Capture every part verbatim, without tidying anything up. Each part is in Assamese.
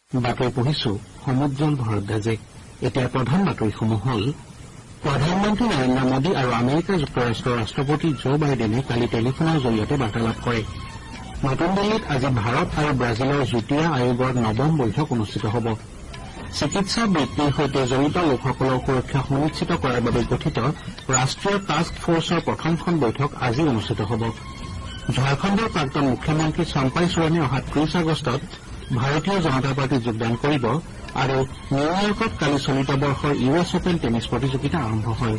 বাতৰি পঢ়িছো সমুজ্জ্বল ভৰদ্বাজে। এতিয়া প্ৰধান বাতৰিসমূহ হ'ল প্ৰধানমন্ত্ৰী নৰেন্দ্ৰ মোদী আৰু আমেৰিকা যুক্তৰাষ্ট্ৰৰ ৰাষ্ট্ৰপতি জো বাইডেনে কালি টেলিফোনৰ জৰিয়তে বাৰ্তালাপ কৰে। নতুন দিল্লীত আজি ভাৰত আৰু ব্ৰাজিলৰ যুটীয়া আয়োগৰ নৱম বৈঠক অনুষ্ঠিত হ'ব। চিকিৎসা বৃত্তিৰ সৈতে জড়িত লোকসকলৰ সুৰক্ষা সুনিশ্চিত কৰাৰ বাবে গঠিত ৰাষ্ট্ৰীয় টাস্ক ফৰ্চৰ প্ৰথমখন বৈঠক আজি অনুষ্ঠিত হ'ব। ঝাৰখণ্ডৰ প্ৰাক্তন মুখ্যমন্ত্ৰী চম্পাই সোৰেনে অহা ত্ৰিশ আগষ্টত ভাৰতীয় জনতা পাৰ্টীত যোগদান কৰিব আৰু নিউয়ৰ্কত কালি চলিত বৰ্ষৰ ইউ এছ অপেন টেনিছ প্ৰতিযোগিতা আৰম্ভ হয়।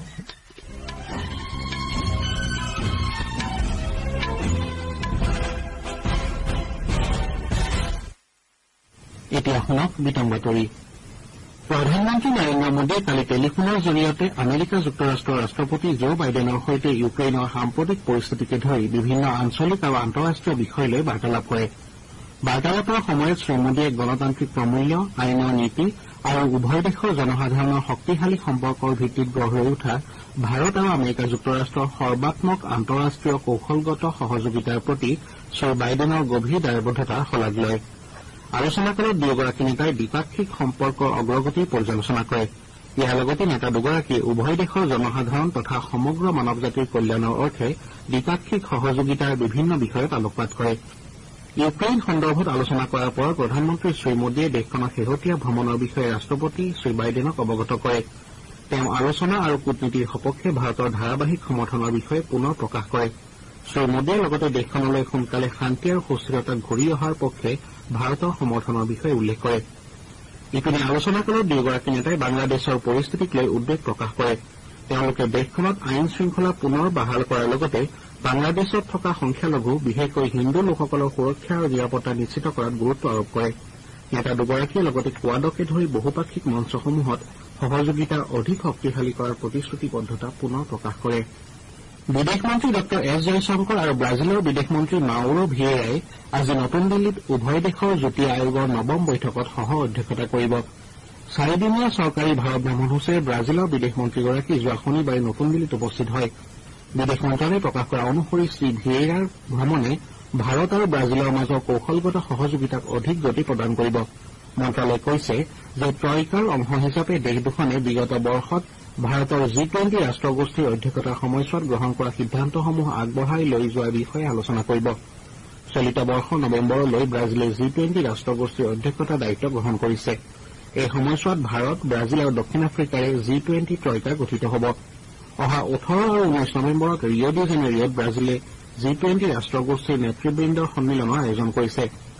এতিয়া শুনক বিতং বাতৰি। প্ৰধানমন্ত্ৰী নৰেন্দ্ৰ মোদীয়ে কালি টেলিফোনৰ জৰিয়তে আমেৰিকা যুক্তৰাষ্ট্ৰৰ ৰাষ্ট্ৰপতি জো বাইডেনৰ সৈতে ইউক্ৰেইনৰ সাম্প্ৰতিক পৰিস্থিতিকে ধৰি বিভিন্ন আঞ্চলিক আৰু আন্তঃৰাষ্ট্ৰীয় বিষয় লৈ বাৰ্তালাপ কৰে। বাৰ্তালাপৰ সময়ত শ্ৰীমোদীয়ে গণতান্ত্ৰিক প্ৰমূল্য, আইনৰ নীতি আৰু উভয় দেশৰ জনসাধাৰণৰ শক্তিশালী সম্পৰ্কৰ ভিত্তিত গঢ় লৈ উঠা ভাৰত আৰু আমেৰিকা যুক্তৰাষ্ট্ৰৰ সৰ্বাত্মক আন্তঃৰাষ্ট্ৰীয় কৌশলগত সহযোগিতাৰ প্ৰতি শ্ৰীবাইডেনৰ গভীৰ দায়বদ্ধতাৰ শলাগ লয়। আলোচনাকালত দুয়োগৰাকী নেতাই দ্বিপাক্ষিক সম্পৰ্কৰ অগ্ৰগতিৰ পৰ্যালোচনা কৰে। ইয়াৰ লগতে নেতা দুগৰাকীয়ে উভয় দেশৰ জনসাধাৰণ তথা সমগ্ৰ মানৱ জাতিৰ কল্যাণৰ অৰ্থে দ্বিপাক্ষিক সহযোগিতাৰ বিভিন্ন বিষয়ত আলোকপাত কৰে। ইউক্ৰেইন সন্দৰ্ভত আলোচনা কৰাৰ পৰ প্ৰধানমন্ত্ৰী শ্ৰীমোদীয়ে দেশখনৰ শেহতীয়া ভ্ৰমণৰ বিষয়ে ৰাষ্ট্ৰপতি শ্ৰীবাইডেনক অৱগত কৰে। তেওঁ আলোচনা আৰু কূটনীতিৰ সপক্ষে ভাৰতৰ ধাৰাবাহিক সমৰ্থনৰ বিষয়ে পুনৰ প্ৰকাশ কৰে। শ্ৰীমোদীয়ে লগতে দেশখনলৈ সোনকালে শান্তি আৰু সুস্থিৰতা ঘূৰি অহাৰ পক্ষে ভাৰতৰ সমৰ্থনৰ বিষয়ে উল্লেখ কৰে। ইপিনে আলোচনাকালত দুয়োগৰাকী নেতাই বাংলাদেশৰ পৰিস্থিতিক লৈ উদ্বেগ প্ৰকাশ কৰে। তেওঁলোকে দেশখনত আইন শৃংখলা পুনৰ বাহাল কৰাৰ লগতে বাংলাদেশত থকা সংখ্যালঘু বিশেষকৈ হিন্দু লোকসকলৰ সুৰক্ষা আৰু নিৰাপত্তা নিশ্চিত কৰাত গুৰুত্ব আৰোপ কৰে। নেতা দুগৰাকীয়ে লগতে কোৱাডকে ধৰি বহুপাক্ষিক মঞ্চসমূহত সহযোগিতা অধিক শক্তিশালী কৰাৰ প্ৰতিশ্ৰুতিবদ্ধতা পুনৰ প্ৰকাশ কৰে। বিদেশ মন্ত্ৰী ড এছ জয়শংকৰ আৰু ব্ৰাজিলৰ বিদেশ মন্ত্ৰী মাউৰো ভিয়েৰাই আজি নতুন দিল্লীত উভয় দেশৰ যুটীয়া আয়োগৰ নৱম বৈঠকত সহ অধ্যক্ষতা কৰিব। চাৰিদিনীয়া চৰকাৰী ভাৰত ভ্ৰমণসূচীৰে ব্ৰাজিলৰ বিদেশ মন্ত্ৰীগৰাকী যোৱা শনিবাৰে নতুন দিল্লীত উপস্থিত হয়। বিদেশ মন্ত্ৰালয়ে প্ৰকাশ কৰা অনুসৰি শ্ৰী ভিয়েৰাৰ ভ্ৰমণে ভাৰত আৰু ব্ৰাজিলৰ মাজৰ কৌশলগত সহযোগিতাক অধিক গতি প্ৰদান কৰিব। মন্ত্ৰালয়ে কৈছে যে ট্ৰইকাৰ অংশ হিচাপে দেশ দুখনে বিগত বৰ্ষত ভাৰতৰ জি টুৱেণ্টি ৰাষ্ট্ৰগোষ্ঠীৰ অধ্যক্ষতাৰ সময়ছোৱাত গ্ৰহণ কৰা সিদ্ধান্তসমূহ আগবঢ়াই লৈ যোৱাৰ বিষয়ে আলোচনা কৰিব। চলিত বৰ্ষৰ নৱেম্বৰলৈ ব্ৰাজিলে জি টুৱেণ্টি ৰাষ্ট্ৰগোষ্ঠীৰ অধ্যক্ষতাৰ দায়িত্ব গ্ৰহণ কৰিছে। এই সময়ছোৱাত ভাৰত, ব্ৰাজিল আৰু দক্ষিণ আফ্ৰিকাৰে জি টুৱেণ্টি ট্ৰইকা গঠিত হ'ব। অহা ওঠৰ আৰু ঊনৈশ নৱেম্বৰত ৰিঅ' ডি জেনেৰিঅ'ত ব্ৰাজিলে জি টুৱেণ্টি ৰাষ্ট্ৰগোষ্ঠীৰ নেতৃবৃন্দৰ সন্মিলনৰ আয়োজন কৰিছে।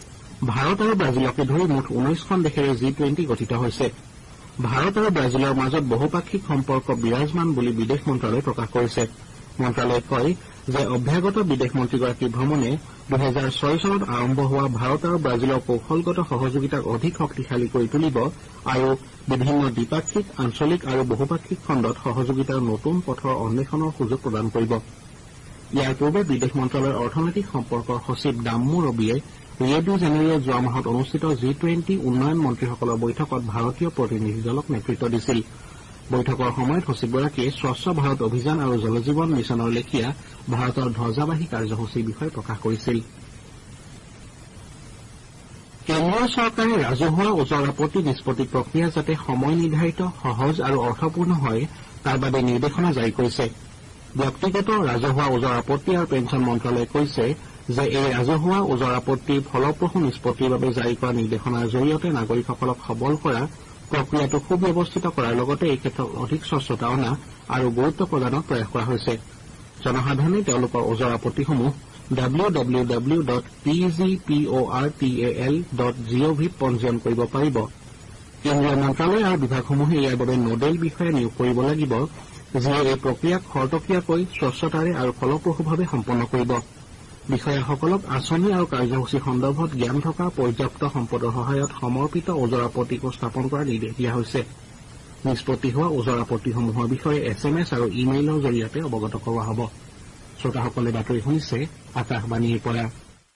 ভাৰত আৰু ব্ৰাজিলকে ধৰি মুঠ ঊনৈশখন দেশেৰে জি টুৱেণ্টি গঠিত হৈছে। ভাৰত আৰু ব্ৰাজিলৰ মাজত বহুপাক্ষিক সম্পৰ্ক বিৰাজমান বুলি বিদেশ মন্ত্ৰালয়ে প্ৰকাশ কৰিছে। মন্ত্ৰালয়ে কয় যে অভ্যাগত বিদেশ মন্ত্ৰীগৰাকীৰ ভ্ৰমণে দুহেজাৰ ছয় চনত আৰম্ভ হোৱা ভাৰত আৰু ব্ৰাজিলৰ কৌশলগত সহযোগিতাক অধিক শক্তিশালী কৰি তুলিব আৰু বিভিন্ন দ্বিপাক্ষিক, আঞ্চলিক আৰু বহুপাক্ষিক খণ্ডত সহযোগিতাৰ নতুন পথৰ অন্বেষণৰ সুযোগ প্ৰদান কৰিব। ইয়াৰ পূৰ্বে বিদেশ মন্ত্ৰালয়ৰ অৰ্থনৈতিক সম্পৰ্কৰ সচিব দাম্মু ৰবিয়ে ৰিঅ' ডি জেনেৰিঅ'ত যোৱা মাহত অনুষ্ঠিত জি টুৱেণ্টি উন্নয়ন মন্ত্ৰীসকলৰ বৈঠকত ভাৰতীয় প্ৰতিনিধি দলক নেতৃত্ব দিছিল। বৈঠকৰ সময়ত সচিবগৰাকীয়ে স্বচ্ছ ভাৰত অভিযান আৰু জলজীৱন মিছনৰ লেখীয়া ভাৰতৰ ধ্বজাবাহী কাৰ্যসূচীৰ বিষয়ে প্ৰকাশ কৰিছিল। কেন্দ্ৰীয় চৰকাৰে ৰাজহুৱা ওজৰ আপত্তি নিষ্পত্তি প্ৰক্ৰিয়া যাতে সময় নিৰ্ধাৰিত, সহজ আৰু অৰ্থপূৰ্ণ হয় তাৰ বাবে নিৰ্দেশনা জাৰি কৰিছে। ব্যক্তিগত ৰাজহুৱা ওজৰ আপত্তি আৰু পেঞ্চন মন্ত্ৰালয়ে কৈছে যে এই ৰাজহুৱা ওজৰ আপত্তিৰ ফলপ্ৰসূ নিষ্পত্তিৰ বাবে জাৰি কৰা নিৰ্দেশনাৰ জৰিয়তে নাগৰিকসকলক সবল কৰা, প্ৰক্ৰিয়াটো সুব্যৱস্থিত কৰাৰ লগতে এই ক্ষেত্ৰত অধিক স্বচ্ছতা অনা আৰু গুৰুত্ব প্ৰদানত প্ৰয়াস কৰা হৈছে। জনসাধাৰণে তেওঁলোকৰ ওজৰ আপত্তিসমূহ W W W dot P G P O' R T A L dot G O' ভিত পঞ্জীয়ন কৰিব পাৰিব। কেন্দ্ৰীয় মন্ত্ৰালয় আৰু বিভাগসমূহে ইয়াৰ বাবে নোডেল বিষয়া নিয়োগ কৰিব লাগিব, যিয়ে এই প্ৰক্ৰিয়াক খৰতকীয়াকৈ, স্বচ্ছতাৰে আৰু ফলপ্ৰসূভাৱে সম্পন্ন কৰিব। বিষয়াসকলক আঁচনি আৰু কাৰ্যসূচী সন্দৰ্ভত জ্ঞান থকা পৰ্যাপ্ত সম্পদৰ সহায়ত সমৰ্পিত ওজৰ আপত্তি স্থাপন কৰাৰ নিৰ্দেশ দিয়া হৈছে। নিষ্পত্তি হোৱা ওজৰ আপত্তিসমূহৰ বিষয়ে এছ এম এছ আৰু ই মেইলৰ জৰিয়তে অৱগত কৰোৱা হ'ব। শ্ৰোতাসকলে বাতৰি শুনিছে আকাশবাণীৰ পৰা।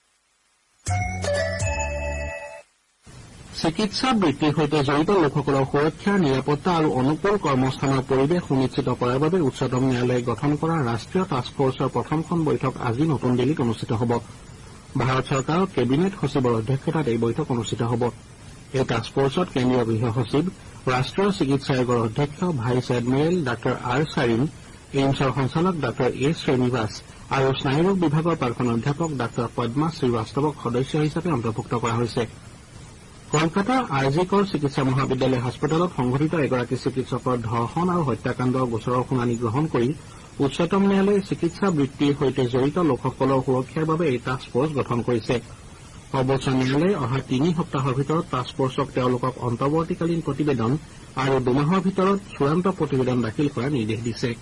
চিকিৎসা বৃত্তিৰ সৈতে জড়িত লোকসকলৰ সুৰক্ষা, নিৰাপত্তা আৰু অনুকূল কৰ্মস্থানৰ পৰিৱেশ সুনিশ্চিত কৰাৰ বাবে উচ্চতম ন্যায়ালয়ে গঠন কৰা ৰাষ্ট্ৰীয় টাস্ক ফৰ্চৰ প্ৰথমখন বৈঠক আজি নতুন দিল্লীত অনুষ্ঠিত হ'ব। ভাৰত চৰকাৰৰ কেবিনেট সচিবৰ অধ্যক্ষতাত এই বৈঠক অনুষ্ঠিত হ'ব। এই টাস্ক ফৰ্চত কেন্দ্ৰীয় গৃহ সচিব, ৰাষ্ট্ৰীয় চিকিৎসা আয়োগৰ অধ্যক্ষ ভাইচ এডমিৰেল ডাঃ আৰ চাৰিন, এইমছৰ সঞ্চালক ডাঃ এ শ্ৰীনিবাস আৰু স্নায়ুৰোগ বিভাগৰ প্ৰাক্তন অধ্যাপক ডাঃ পদ্মা শ্ৰীবাস্তৱক সদস্য হিচাপে অন্তৰ্ভুক্ত কৰা হৈছে। কলকাতাৰ আৰ জি কৰ চিকিৎসা মহাবিদ্যালয় হাস্পতালত সংঘটিত এগৰাকী চিকিৎসকৰ ধৰ্ষণ আৰু হত্যাকাণ্ডৰ গোচৰৰ শুনানি গ্ৰহণ কৰি উচ্চতম ন্যায়ালয়ে চিকিৎসা বৃত্তিৰ সৈতে জড়িত লোকসকলৰ সুৰক্ষাৰ বাবে এই টাস্ক ফৰ্চ গঠন কৰিছে। সৰ্বোচ্চ ন্যায়ালয়ে অহা তিনি সপ্তাহৰ ভিতৰত টাস্ক ফৰ্চক তেওঁলোকক অন্তৰ্বৰ্তীকালীন প্ৰতিবেদন আৰু দুমাহৰ ভিতৰত চূড়ান্ত প্ৰতিবেদন দাখিল কৰাৰ নিৰ্দেশ দিছে।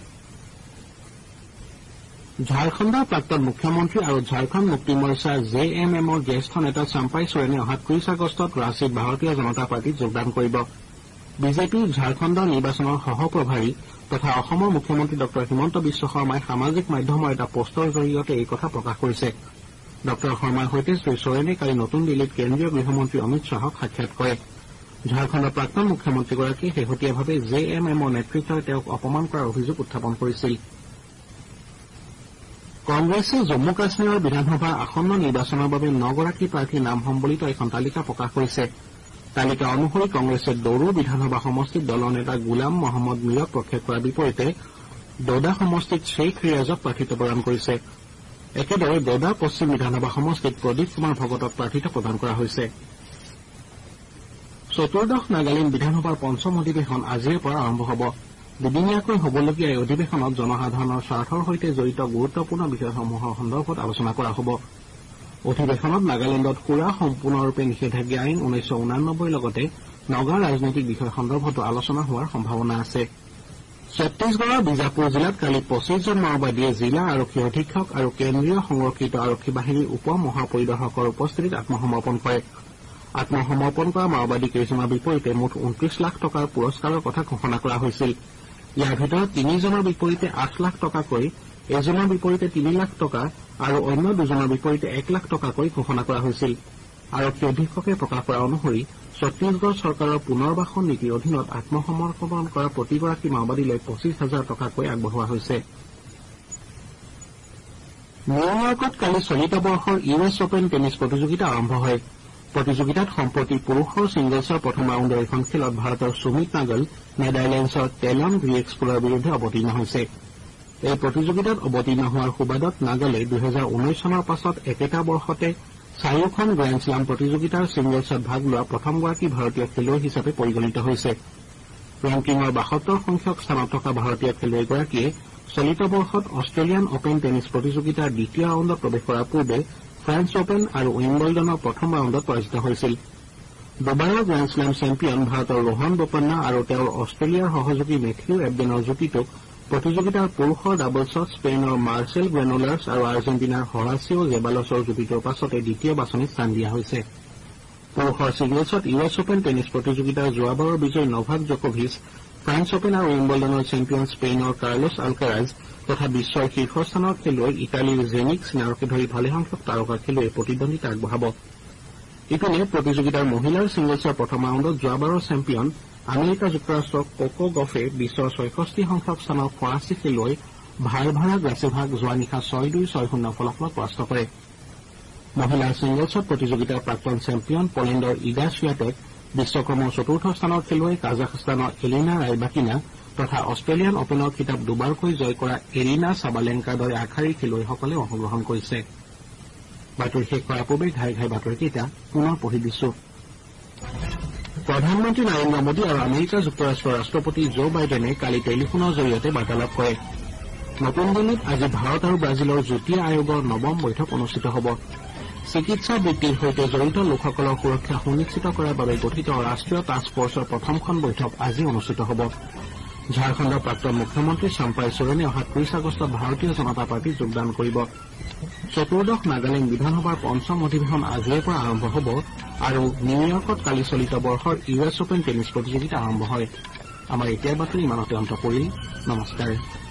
ঝাৰখণ্ডৰ প্ৰাক্তন মুখ্যমন্ত্ৰী আৰু ঝাৰখণ্ড মুক্তি মৰ্চা জে এম এমৰ জ্যেষ্ঠ নেতা চাম্পাই সোৰেনে অহা ত্ৰিশ আগষ্টত ৰাঁচীত ভাৰতীয় জনতা পাৰ্টীত যোগদান কৰিব। বিজেপিৰ ঝাৰখণ্ডৰ নিৰ্বাচনৰ সহপ্ৰভাৰী তথা অসমৰ মুখ্যমন্ত্ৰী ডঃ হিমন্ত বিশ্ব শৰ্মাই সামাজিক মাধ্যমৰ এটা পোষ্টৰ জৰিয়তে এই কথা প্ৰকাশ কৰিছে। ডঃ শৰ্মাৰ সৈতে শ্ৰী সোৰেনে কালি নতুন দিল্লীত কেন্দ্ৰীয় গৃহমন্ত্ৰী অমিত শ্বাহক সাক্ষাৎ কৰে। ঝাৰখণ্ডৰ প্ৰাক্তন মুখ্যমন্ত্ৰীগৰাকীয়ে শেহতীয়াভাৱে জে এম এমৰ নেতৃত্বই তেওঁক অপমান কৰাৰ অভিযোগ উত্থাপন কৰিছিল। কংগ্ৰেছে জম্মু কাশ্মীৰৰ বিধানসভাৰ আসন্ন নিৰ্বাচনৰ বাবে নগৰাকী প্ৰাৰ্থীৰ নাম সম্বলিত এখন তালিকা প্ৰকাশ কৰিছে। তালিকা অনুসৰি কংগ্ৰেছে দৌৰু বিধানসভা সমষ্টিত দলৰ নেতা গোলাম মহম্মদ মীৰক প্ৰক্ষেপ কৰাৰ বিপৰীতে দোদা সমষ্টিত শ্বেইখ ৰিয়াজক প্ৰাৰ্থিত্ব প্ৰদান কৰিছে। একেদৰে দোদা পশ্চিম বিধানসভা সমষ্টিত প্ৰদীপ কুমাৰ ভগতক প্ৰাৰ্থিত্ব প্ৰদান কৰা হৈছে। চতুৰ্দশ নাগালেণ্ড বিধানসভাৰ পঞ্চম অধিৱেশন আজিৰে পৰা আৰম্ভ হ'ব। দুদিনীয়াকৈ হ'বলগীয়া এই অধিৱেশনত জনসাধাৰণৰ স্বাৰ্থৰ সৈতে জড়িত গুৰুত্বপূৰ্ণ বিষয়সমূহৰ সন্দৰ্ভত আলোচনা কৰা হ'ব। অধিৱেশনত নাগালেণ্ডত সুৰা সম্পূৰ্ণৰূপে নিষেধাজ্ঞা আইন ঊনৈশ ঊনানব্বৈৰ লগতে নগা ৰাজনৈতিক বিষয় সন্দৰ্ভতো আলোচনা হোৱাৰ সম্ভাৱনা আছে। ছত্তীশগড়ৰ বিজাপুৰ জিলাত কালি পঁচিছজন মাওবাদীয়ে জিলা আৰক্ষী অধীক্ষক আৰু কেন্দ্ৰীয় সংৰক্ষিত আৰক্ষী বাহিনীৰ উপ মহাপৰিদৰ্শকৰ উপস্থিতিত আত্মসমৰ্পণ কৰে। আত্মসমৰ্পণ কৰা মাওবাদী কেইজনৰ বিপৰীতে মুঠ ঊনত্ৰিশ লাখ টকাৰ পুৰস্কাৰৰ কথা ঘোষণা কৰা হৈছিল। ইয়াৰ ভিতৰত তিনিজনৰ বিপৰীতে আঠ লাখ টকাকৈ, এজনৰ বিপৰীতে তিনি লাখ টকা আৰু অন্য দুজনৰ বিপৰীতে এক লাখ টকাকৈ ঘোষণা কৰা হৈছিল। আৰক্ষী অধীক্ষকে প্ৰকাশ কৰা অনুসৰি ছত্তীশগড় চৰকাৰৰ পুনৰ্বাসন নীতিৰ অধীনত আত্মসমৰ্পণ কৰা প্ৰতিগৰাকী মাওবাদীলৈ পঁচিছ হাজাৰ টকাকৈ আগবঢ়োৱা হৈছে। নিউয়ৰ্কত কালি চলিত বৰ্ষৰ ইউ এছ অপেন টেনিছ প্ৰতিযোগিতা আৰম্ভ হয়। প্ৰতিযোগিতাত সম্প্ৰতি পুৰুষৰ ছিংগলছৰ প্ৰথম ৰাউণ্ডৰ এখন খেলত ভাৰতৰ সুমিত নাগল নেডাৰলেণ্ডছৰ টেলন গ্ৰিয়েক্সপুৰৰ বিৰুদ্ধে অৱতীৰ্ণ হৈছে। এই প্ৰতিযোগিতাত অৱতীৰ্ণ হোৱাৰ সুবাদত নাগলে দুহেজাৰ ঊনৈশ চনৰ পাছত একেটা বৰ্ষতে চাৰিওখন গ্ৰেণ্ড শ্লাম প্ৰতিযোগিতাৰ ছিংগলছত ভাগ লোৱা প্ৰথমগৰাকী ভাৰতীয় খেলুৱৈ হিচাপে পৰিগণিত হৈছে। ৰেংকিঙৰ বাসত্তৰ সংখ্যক স্থানত থকা ভাৰতীয় খেলুৱৈগৰাকীয়ে চলিত বৰ্ষত অষ্ট্ৰেলিয়ান অপেন টেনিছ প্ৰতিযোগিতাৰ দ্বিতীয় ৰাউণ্ডত প্ৰৱেশ কৰাৰ পূৰ্বে ফ্ৰেন্স অপেন আৰু উইম্বলডনৰ প্ৰথম ৰাউণ্ডত পৰাজিত হৈছিল। দুবাৰৰ গ্ৰেণ্ড শ্লাম চেম্পিয়ন ভাৰতৰ ৰোহন বোপান্না আৰু তেওঁৰ অষ্ট্ৰেলিয়াৰ সহযোগী মেথিউ এবডেনৰ যুটিটোক প্ৰতিযোগিতাৰ পুৰুষৰ ডাবলছত স্পেইনৰ মাৰ্চেল গ্ৰেনোলাৰ্ছ আৰু আৰ্জেণ্টিনাৰ হৰাচিঅ জেবালছৰ যুটিটোৰ পাছতে দ্বিতীয় বাছনিত স্থান দিয়া হৈছে। পুৰুষৰ ছিংগলছত ইউ এছ অপেন টেনিছ প্ৰতিযোগিতাৰ যোৱাবাৰৰ বিজয়ী নভাক জকভিচ, ফ্ৰেন্স অপেন আৰু উইম্বলডনৰ চেম্পিয়ন স্পেইনৰ কাৰ্লোছ আলকাৰাজ তথা বিশ্বৰ শীৰ্ষস্থানৰ খেলুৱৈ ইটালীৰ জেনিক চিনাৰকে ধৰি ভালেসংখ্যক তাৰকা খেলুৱৈয়ে প্ৰতিদ্বন্দ্বিতা আগবঢ়াব। ইপিনে প্ৰতিযোগিতাৰ মহিলাৰ ছিংগলছৰ প্ৰথম ৰাউণ্ডত যোৱাবাৰৰ চেম্পিয়ন আমেৰিকা যুক্তৰাষ্ট্ৰৰ কোকো গফে বিশ্বৰ ছয়ষষ্ঠি সংখ্যক স্থানৰ ফৰাচী খেলুৱৈ ভাৰভাৰা গ্ৰাচেভাক যোৱা নিশা ছয় দুই ছয় শূন্য ফলাফলত পৰাস্ত কৰে। মহিলাৰ ছিংগলছত প্ৰতিযোগিতাৰ প্ৰাক্তন চেম্পিয়ন পলেণ্ডৰ ইগা শ্বিয়াটেক, বিশ্বক্ৰমৰ চতুৰ্থ স্থানৰ খেলুৱৈ কাজাখস্তানৰ এলিনা ৰাইবাকিনা তথা অষ্ট্ৰেলিয়ান অপেনৰ খিতাপ দুবাৰকৈ জয় কৰা এৰিনা চাবালেংকাৰ দৰে আগশাৰীৰ খেলুৱৈসকলে অংশগ্ৰহণ কৰিছে। বাতৰি শেষ কৰাৰ পূৰ্বে ঘাই ঘাই বাতৰিকেইটা পুনৰ পঢ়ি দিছো। প্ৰধানমন্ত্ৰী নৰেন্দ্ৰ মোদী আৰু আমেৰিকা যুক্তৰাষ্ট্ৰৰ ৰাষ্ট্ৰপতি জো বাইডেনে কালি টেলিফোনৰ জৰিয়তে বাৰ্তালাপ কৰে। নতুন দিল্লীত আজি ভাৰত আৰু ব্ৰাজিলৰ যুটীয়া আয়োগৰ নৱম বৈঠক অনুষ্ঠিত হ'ব। চিকিৎসা বৃত্তিৰ সৈতে জড়িত লোকসকলৰ সুৰক্ষা সুনিশ্চিত কৰাৰ বাবে গঠিত ৰাষ্ট্ৰীয় টাস্ক ফৰ্চৰ প্ৰথমখন বৈঠক আজি অনুষ্ঠিত হ'ব। ঝাৰখণ্ডৰ প্ৰাক্তন মুখ্যমন্ত্ৰী চাম্পাই সোৰেনে অহা ত্ৰিশ আগষ্টত ভাৰতীয় জনতা পাৰ্টীত যোগদান কৰিব। চতুৰ্দশ নাগালেণ্ড বিধানসভাৰ পঞ্চম অধিৱেশন আজিৰে পৰা আৰম্ভ হ'ব আৰু নিউয়ৰ্কত কালি চলিত বৰ্ষৰ ইউ এছ অপেন টেনিছ প্ৰতিযোগিতা আৰম্ভ হয়। আমাৰ এতিয়াৰ বাতৰি ইমানতে অন্ত পৰিল। নমস্কাৰ।